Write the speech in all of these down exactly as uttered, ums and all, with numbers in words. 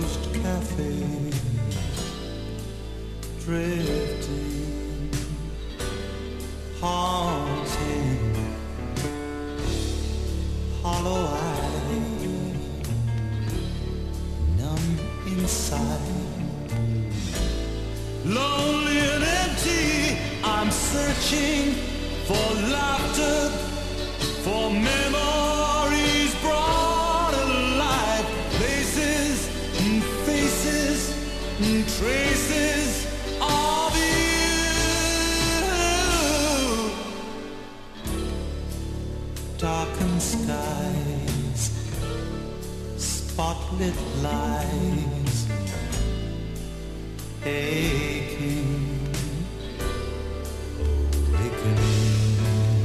closed cafe, drifting, haunting, hollow-eyed, numb inside, lonely and empty. I'm searching for laughter, for memories brought alive, places and faces and traces of you. Darkened skies, spotlit lies, aching, awakening.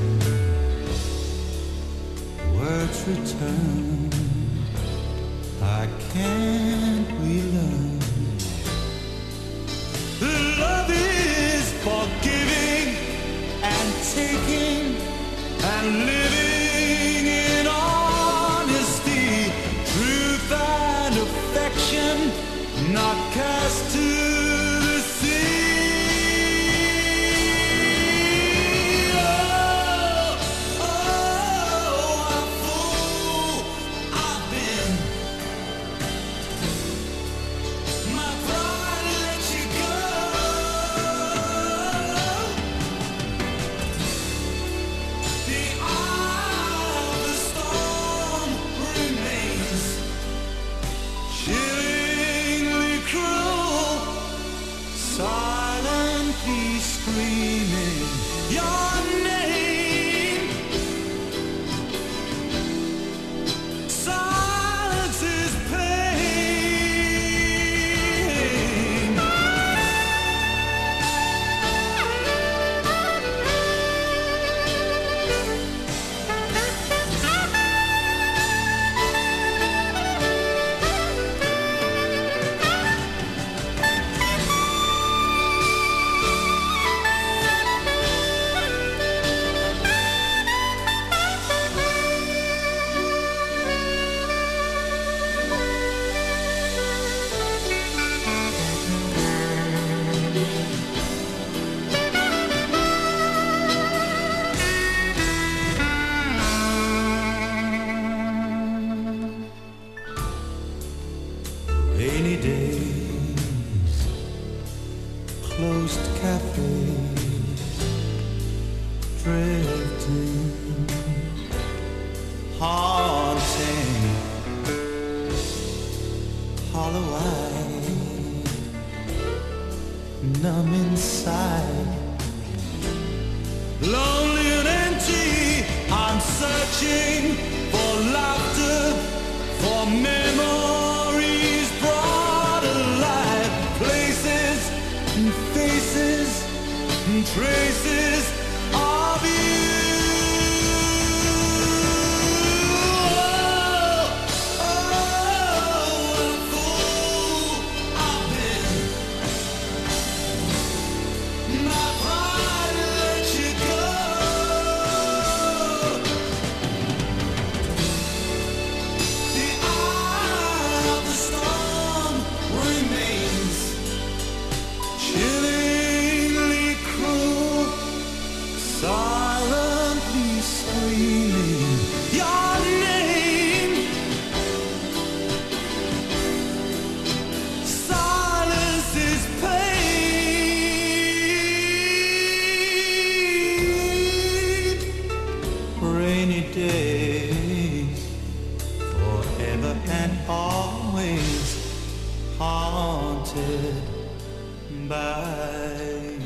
Words return, I can't relearn. Love is forgiving and taking and living in honesty, truth and affection, not cast to the sea. Oh, oh, a fool I've been. My pride let you go. The eye of the storm remains chillingly cruel, silently screaming your name. Silence is pain. Rainy days, closed cafes, drifting, haunting, hollow-eyed, numb inside, lonely and empty. I'm searching for laughter, for memories brought alive, places and faces and traces of you. Oh, oh, a fool I've been. My pride let you go. The eye of the storm remains chillingly cruel, silently screaming your name. Silence is pain. Rainy days, forever and always haunted by